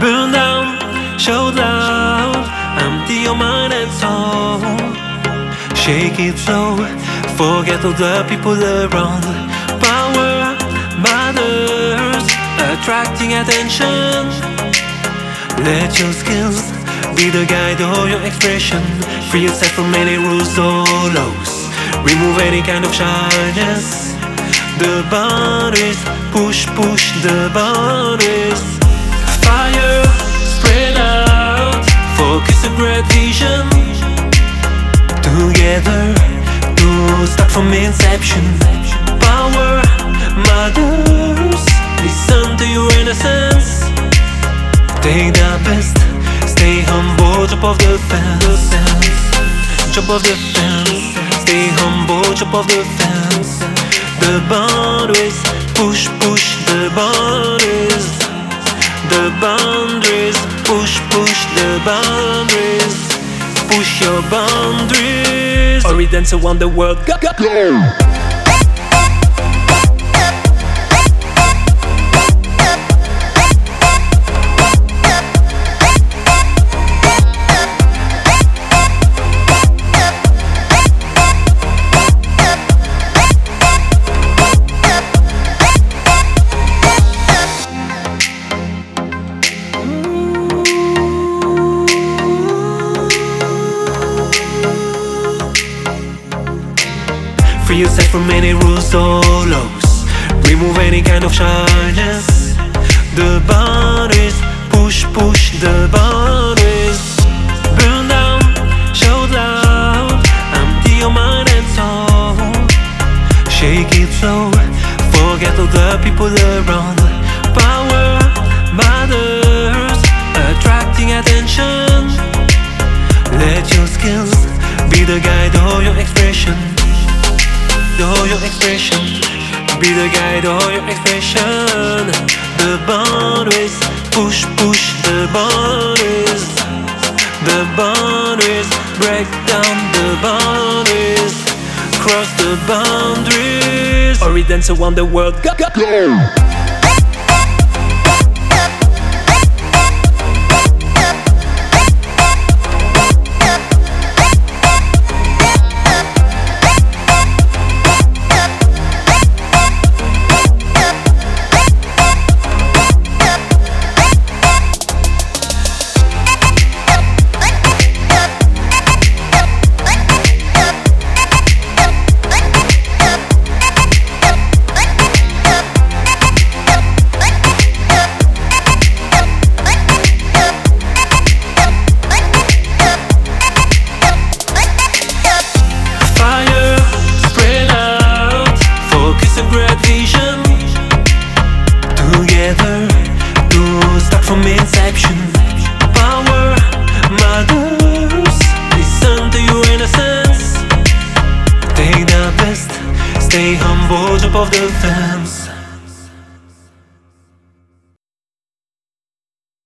Burn down, show loud, empty your mind and soul. Shake it slow, forget all the people around. Power matters, attracting attention. Let your skills be the guide of your expression. Free yourself from any rules or laws. Remove any kind of shyness. The boundaries, push the boundaries. Fire, spread out, focus and great vision. Together, to start from inception. Power matters, listen to your innocence. Take the best, stay humble, jump off the fence. Jump off the fence, stay humble, jump off the fence. The boundaries, push the boundaries. The boundaries, push the boundaries. Push your boundaries. Or we dance around the world, go! Free yourself from any rules or laws. Remove any kind of shyness. The boundaries, push the boundaries. Burn down, show loud, empty your mind and soul. Shake it slow, forget all the people around. Power matters, attracting attention. Let your skills be the guide of your expression. Your expression, be the guide of your expression. The boundaries, push the boundaries. The boundaries, break down the boundaries. Cross the boundaries. Or we dance around the world, go! Together, to start from inception. Power matters, listen to your innocence. Take the best, stay humble, jump off the fence.